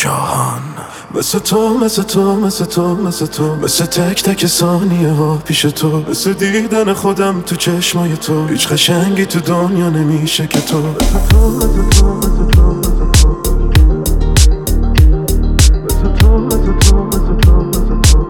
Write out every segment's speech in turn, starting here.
شاهان. مثل تو مثل تو مثل تو مثل تو، مثل تک تک ثانیه ها پیش تو، مثل دیدن خودم تو چشمای تو، هیچ قشنگی تو دنیا نمیشه که تو. مثل تو مثل تو مثل تو مثل تو، مثل تو مثل تو مثل تو مثل تو.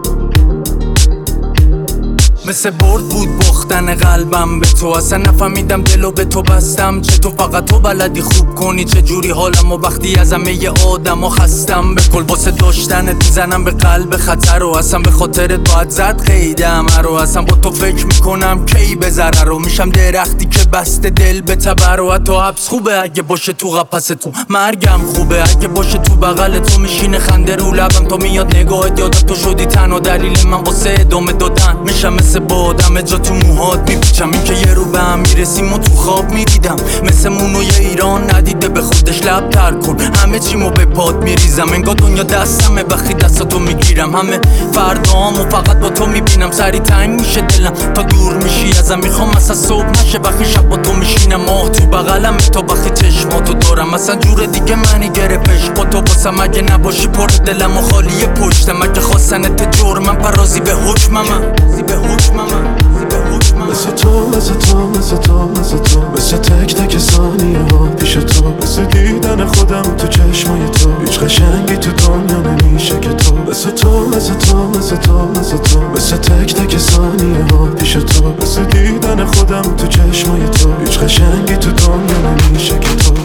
مثل برد بود باختن قلبم به تو، اصلا نفهمیدم دلو به تو بستم. چه تو فقط تو بلدی خوب کنی چه جوری حالم، و وقتی از همه ی آدم ها خستم. به کل واسه داشتنت میزنم به قلب خطر، و اصلا به خاطرت باید زد قیدم رو. اصلا با تو فکر میکنم کی به ضرر رو، میشم درختی که بسته دل به تبر. و حتی حبس خوبه اگه باشه تو قفس تو، مرگم خوبه اگه باشه تو بغل تو. میشینه خنده رو لبم تا میاد نگاهت، یادت تو شدی تنها دلیل من واسه ادامه دادن. میشم مثل بادم جا تو موهات میپیچم، این که یه رو به هم میرسیم و تو خواب میدیدم. مثل مونوی ایران ندیده به خودش لب تر کن، همه چیمو به پاد میریزم. انگار دنیا دستمه وقتی دستاتو میگیرم، همه فردامو فقط با تو میبینم. سری تنگ میشه دلم تا دور میشی ازم، میخوام اصلا صبح نشه وقتی شب با تو میشینم. ماه تو بغلم تا وقتی چشماتو دارم، اصلا جور دیگه منی گرفتش با تو واسم. اگه نباشی پر دلم و خالی پشتم، اگه خواستنت جرمم پرازی به حکمم. مثل تو مثل تو مثل تو مثل تو، مثل تک تک ثانیه ها پیش تو، مثل دیدن خودم تو چشمای تو، هیچ قشنگی تو دنیا نمیشه که تو. مثل تو مثل تو مثل تو مثل تو، مثل تک تک ثانیه ها پیش تو، مثل دیدن خودم تو چشمای تو، هیچ قشنگی تو دنیا نمیشه که تو.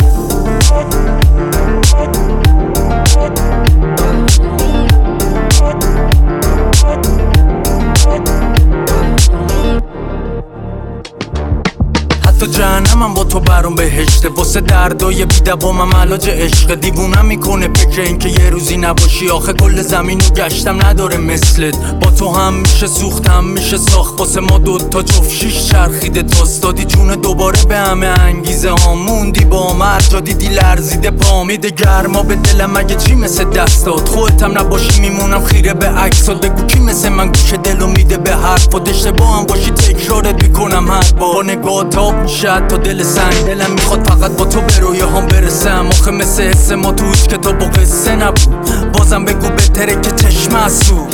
تو جهنمم با تو برام بهشته، واسه دردای بی‌دوامم علاج عشق. دیوونم میکنه فکر این که یه روزی نباشی، آخه کل زمینو گشتم نداره مثلت. با تو هم میشه سوخت هم میشه ساخت، واسه ما دوتا جفت شیش چرخیده تاست. دادی جون دوباره به همه انگیزه ها، موندی با من جا دیدی لرزیده پا. میده گرما به دلم اگه چی مثل دستات، خودتم نباشی میمونم خیره به عکسات. بگو کی مثل من گوش دلو میده به حرفات، اشتباه هم باشی تکرارت میکنم هر بار. نگاه تاب شاید تا دل سنگ، دلم میخواد فقط با تو به رویاهام برسم. آخه مثل حس ما تو هیچ کتاب و قصه نبود، بازم بگو بهتره که چشم اسو.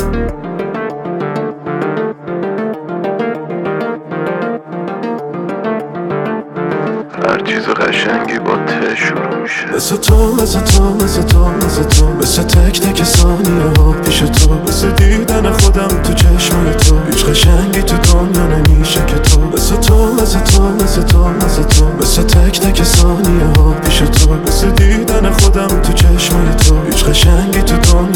هر چیز قشنگی با ته شروع میشه. مثل تو مثل تو مثل تو مثل تو، مثل تک تک ثانیه ها پیش تو، مثل دیدن خودم تو چشمای تو، هیچ قشنگی تو دنیا نمیشه که تو. مثل تو مثل تو مثل تو مثل تو، مثل تک تک ثانیه ها پیش تو، مثل دیدن خودم تو چشمای تو، هیچ قشنگی تو دنیا